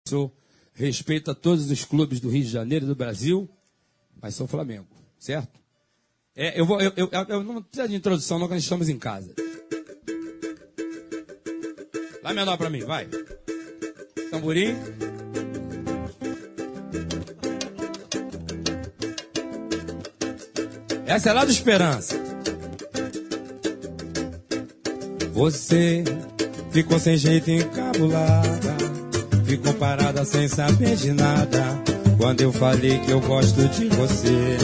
Respeito a todos os clubes do Rio de Janeiro e do Brasil, mas sou Flamengo, certo? Eu não preciso de introdução, não, que nós estamos em casa. Lá menor pra mim, vai. Tamborim. Essa é lá do Esperança. Você ficou sem jeito, encabulada, ficou parada sem saber de nada. Quando eu falei que eu gosto de você,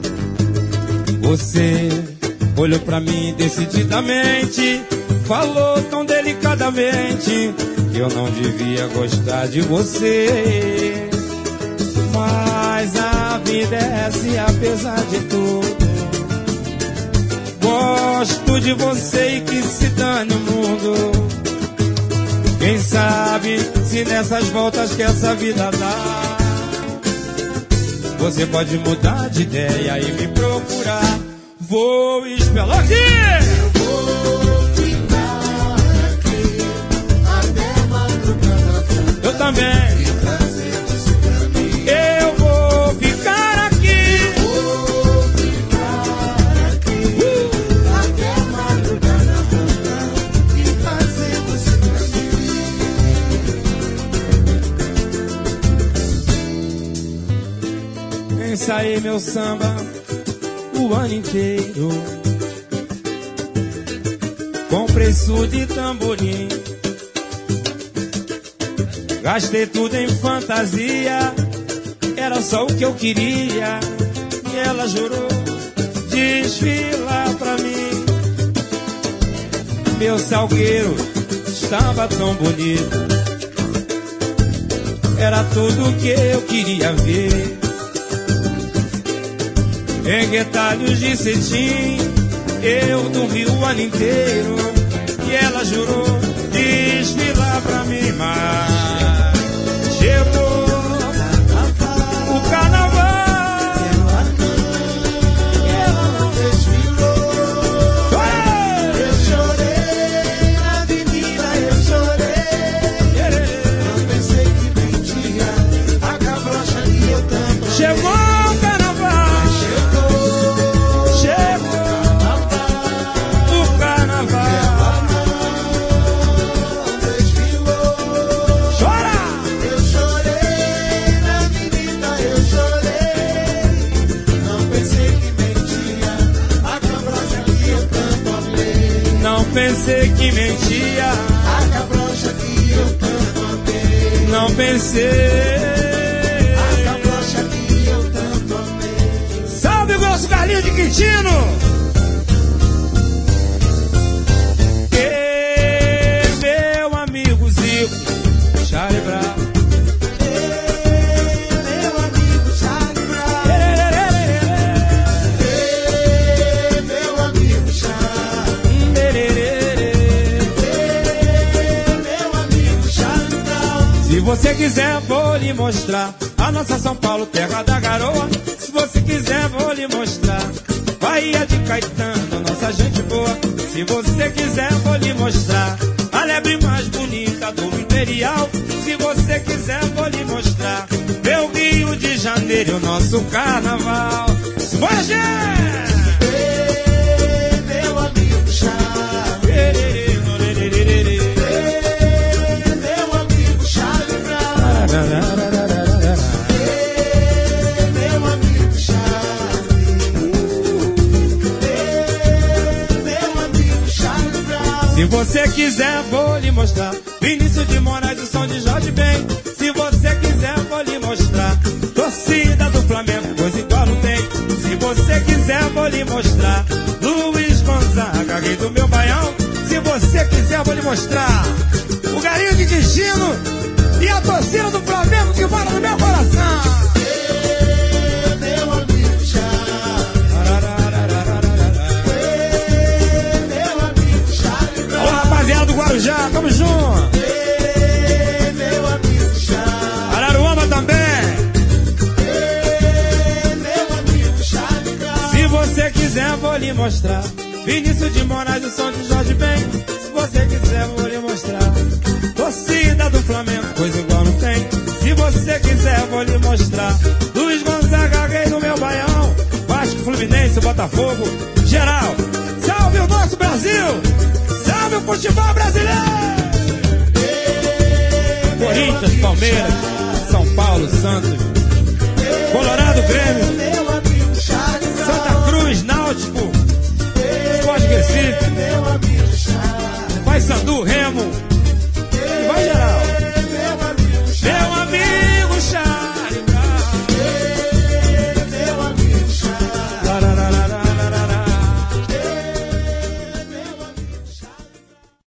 você olhou pra mim decididamente, falou tão delicadamente que eu não devia gostar de você. Mas a vida é assim, apesar de tudo. Gosto de você e que se dane o mundo. Quem sabe se nessas voltas que essa vida dá, você pode mudar de ideia e me procurar. Vou esperar aqui. Eu vou ficar aqui até madrugada. Eu também. E trazer você pra mim. Eu vou ficar aqui. Vou ficar aqui até madrugada. E trazer você pra mim. Ensaiei meu samba o ano inteiro, com preço de tamborim. Gastei tudo em fantasia, era só o que eu queria. E ela jurou desfilar pra mim. Meu salgueiro estava tão bonito, era tudo o que eu queria ver. Em retalhos de cetim, eu dormi o ano inteiro. E ela jurou desfilar pra mim, mas chegou o carnaval E ela não desfilou. Eu chorei na avenida, eu chorei. Não pensei que mentia a cabrocha que eu tanto chegou o carnaval. O carnaval chora. Eu chorei na avenida, eu chorei. Não pensei que mentia a cabrocha que eu tanto amei. Não pensei que mentia, A cabrocha que eu tanto amei. não pensei. A cabrocha que eu tanto amei. Salve o grosso Carlinho de Quintino! E meu amigo Zico, Charlie Brown. Meu amigo Charlie Brown. Meu amigo Charlie. Meu amigo Charlie Brown. Se você quiser, vou lhe mostrar a nossa São Paulo, terra da garoa. Se você quiser, vou lhe mostrar Bahia de Caetano, nossa gente boa. Se você quiser, vou lhe mostrar a lebre mais bonita do Imperial. Se você quiser, vou lhe mostrar meu Rio de Janeiro, o nosso carnaval. Bora, gente! Meu amigo Charlie. Meu amigo Charlie Brown. Meu amigo Charlie. Meu amigo Charlie Brown. Se você quiser, vou lhe mostrar Vinícius de Moraes e som de Jorge Ben. Se você quiser, vou lhe mostrar torcida do Flamengo, coisa igual não tem. Se você quiser, vou lhe mostrar Luiz Gonzaga, rei do meu baião. Se você quiser, vou lhe mostrar o Galinho de Destino e a torcida do Flamengo que mora no meu coração. Meu amigo Charlie. Meu amigo Charlie Brown. Alô, rapaziada do Guarujá, tamo junto. Meu amigo Charlie. Araruama também. Meu amigo Charlie Brown. Se você quiser, vou lhe mostrar Vinícius de Moraes, o som de Jorge Ben. Se você quiser, vou lhe mostrar torcida do Flamengo, coisa igual não tem. vou lhe mostrar. Luiz Gonzaga, rei no meu baião. Vasco, Fluminense, Botafogo, geral. Salve o nosso Brasil! Salve o futebol brasileiro! Corinthians, Palmeiras, São Paulo, Santos, Colorado, Grêmio.